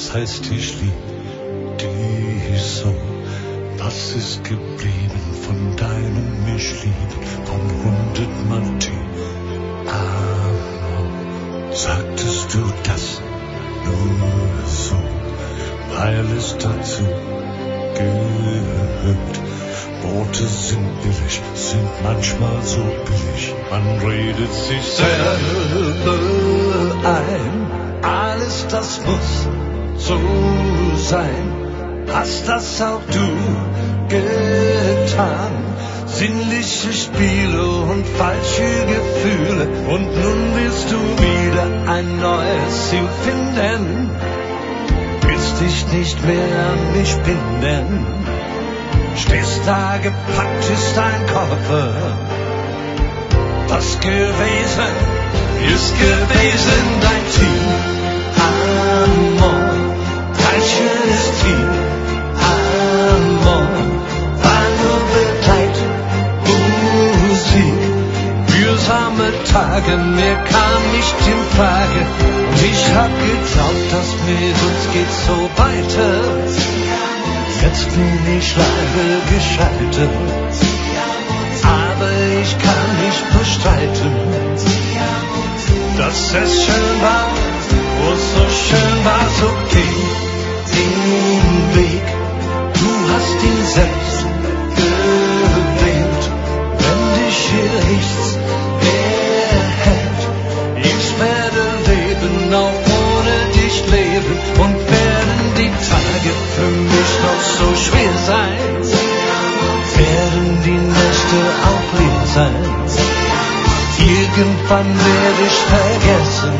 das heißt, ich lieb dich so. Was ist geblieben von deinem Mischlieben, vom 100 Mal Amor? Sagtest du das nur so, weil es dazu gehört? Worte sind billig, sind manchmal so billig, man redet sich selber ein. Alles das muss so sein, hast das auch du getan. Sinnliche Spiele und falsche Gefühle, und nun willst du wieder ein neues Ziel finden. Willst dich nicht mehr an mich binden. Stehst da, gepackt ist dein Koffer. Was gewesen, ist gewesen, dein Team. Amor, dein schönes Team. Amor, war nur Begleitmusik. Mühsame Tage, mehr kam nicht in Frage. Und ich hab geglaubt, dass mit uns geht's so weiter. Jetzt bin ich leider gescheitert, aber ich kann nicht bestreiten, dass es schön war, wo es so schön war, so geh den Weg. Du hast ihn selbst gewählt, wenn dich hier nichts erhält. Ich werde leben, auch ohne dich leben, und werden die Tage für mich noch so schwer sein, werden die Nächte auch leer sein. Irgendwann werde ich vergessen,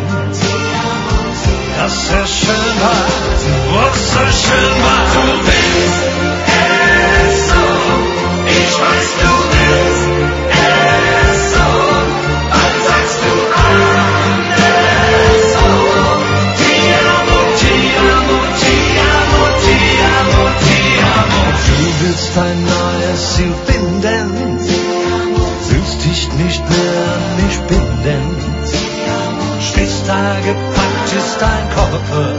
dass es schön war, was so schön war. Du willst es so, ich weiß, du willst es so, dann sagst du alles so. Ti amo, ti amo, ti amo, ti amo, ti amo. Du willst ein neues Ziel finden, willst dich nicht mehr an mich binden. Stehst da, gepackt ist dein Koffer.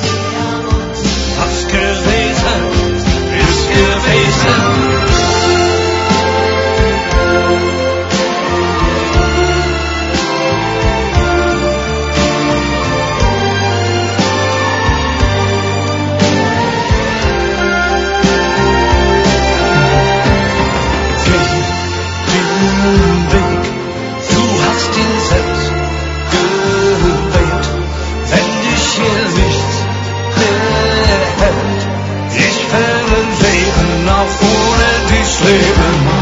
Was gewesen, ist gewesen. Ich werde leben, auch ohne dich leben.